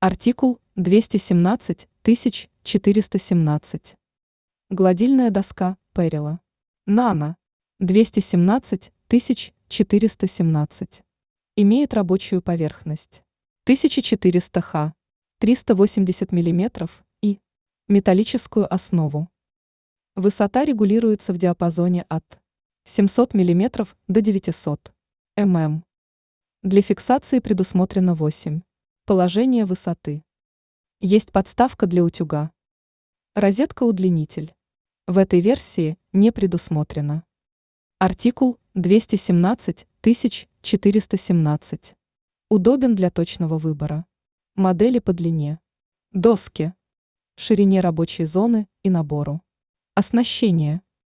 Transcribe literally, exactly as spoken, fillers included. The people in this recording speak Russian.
Артикул двести семнадцать тысяч четыреста семнадцать. Гладильная доска Перила. Нано. двести семнадцать тысяч четыреста семнадцать. Имеет рабочую поверхность тысяча четыреста ха, триста восемьдесят миллиметров и металлическую основу. Высота регулируется в диапазоне от семисот миллиметров до девятисот миллиметров. Для фиксации предусмотрено восемь положения высоты. Есть подставка для утюга. Розетка-удлинитель. В этой версии не предусмотрено. Артикул двести семнадцать тысяч четыреста семнадцать. Удобен для точного выбора модели по длине доски, ширине рабочей зоны и набору. Оснащение.